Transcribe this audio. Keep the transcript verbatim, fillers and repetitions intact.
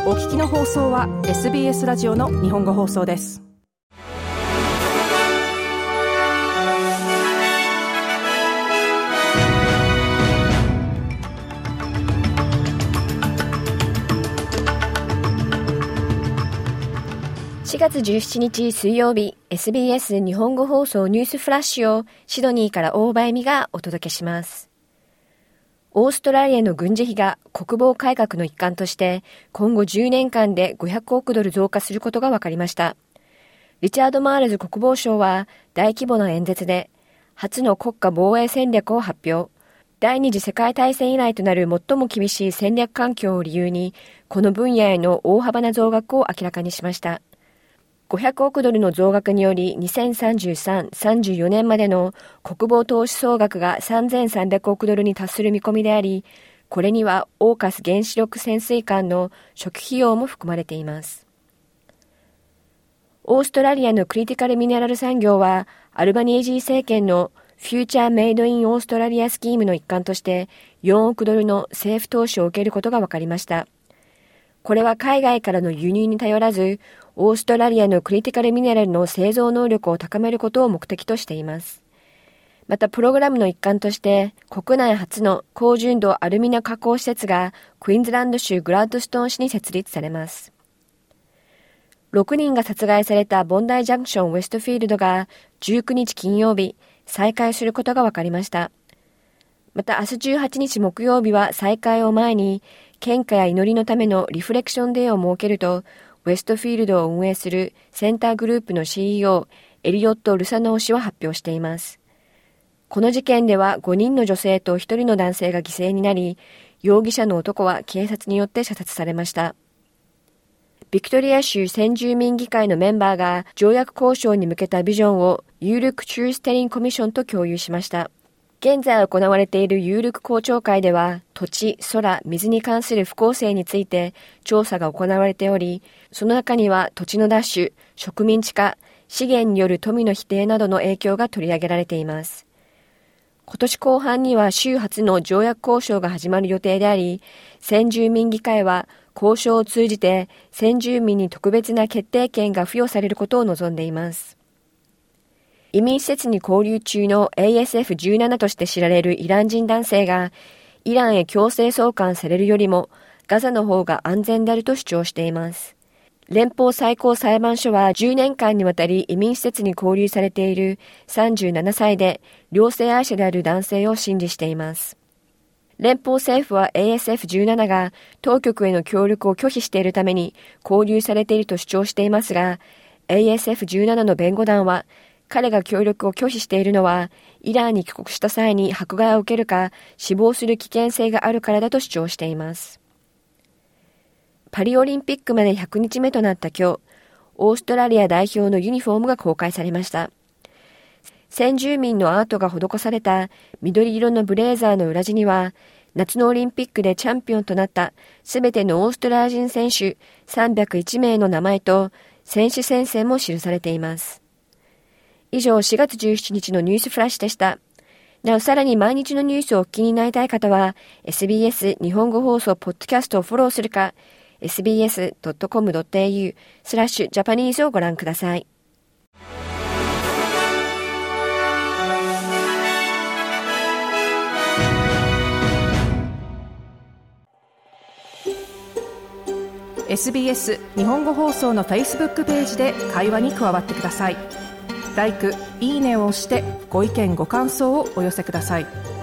お聞きの放送は エスビーエス ラジオの日本語放送です。 しがつじゅうしちにち水曜日、 エスビーエス 日本語放送ニュースフラッシュをシドニーから大場恵美がお届けします。オーストラリアの軍事費が国防改革の一環として今後じゅうねんかんでごひゃくおくドル増加することが分かりました。リチャード・マールズ国防相は大規模な演説で初の国家防衛戦略を発表。第二次世界大戦以来となる最も厳しい戦略環境を理由にこの分野への大幅な増額を明らかにしました。ごひゃくおくドルの増額によりにせんさんじゅうさん、さんじゅうよねんまでの国防投資総額がさんぜんさんびゃくおくドルに達する見込みであり、これにはオーカス原子力潜水艦の初期費用も含まれています。オーストラリアのクリティカルミネラル産業はアルバニージー政権のフューチャーメイドインオーストラリアスキームの一環としてよんおくドルの政府投資を受けることが分かりました。これは海外からの輸入に頼らず、オーストラリアのクリティカルミネラルの製造能力を高めることを目的としています。またプログラムの一環として国内初の高純度アルミナ加工施設がクイーンズランド州グラッドストーン市に設立されます。ろくにんが殺害されたボンダイジャンクションウェストフィールドがじゅうくにち金曜日再開することが分かりました。また明日じゅうはちにち木曜日は再開を前に献花や祈りのためのリフレクションデーを設けるとウェストフィールドを運営するセンターグループの シーイーオー エリオット・ルサノー氏は発表しています。この事件ではごにんの女性とひとりの男性が犠牲になり、容疑者の男は警察によって射殺されました。ビクトリア州先住民議会のメンバーが条約交渉に向けたビジョンをユールク・チューステリン・コミッションと共有しました。現在行われているユールク公聴会では土地、空、水に関する不公正について調査が行われており、その中には土地の奪取、植民地化、資源による富の否定などの影響が取り上げられています。今年後半には州初の条約交渉が始まる予定であり、先住民議会は交渉を通じて先住民に特別な決定権が付与されることを望んでいます。移民施設に勾留中の エーエスエフじゅうなな として知られるイラン人男性がイランへ強制送還されるよりもガザの方が安全であると主張しています。連邦最高裁判所はじゅうねんかんにわたり移民施設に勾留されているさんじゅうななさいで両性愛者である男性を審理しています。連邦政府は エーエスエフじゅうなな が当局への協力を拒否しているために勾留されていると主張していますが、 エーエスエフじゅうなな の弁護団は彼が協力を拒否しているのはイランに帰国した際に迫害を受けるか死亡する危険性があるからだと主張しています。パリオリンピックまでひゃくにちめとなった今日、オーストラリア代表のユニフォームが公開されました。先住民のアートが施された緑色のブレーザーの裏地には夏のオリンピックでチャンピオンとなったすべてのオーストラリア人選手さんびゃくいちめいの名前と選手宣誓も記されています。以上、しがつじゅうしちにちのニュースフラッシュでした。なお、さらに毎日のニュースをお聞きになりたい方は エスビーエス 日本語放送ポッドキャストをフォローするか エスビーエスドットコムドットエーユー スラッシュジャパニーズをご覧ください。 エスビーエス 日本語放送の Facebook ページで会話に加わってください。ライク、いいねを押してご意見ご感想をお寄せください。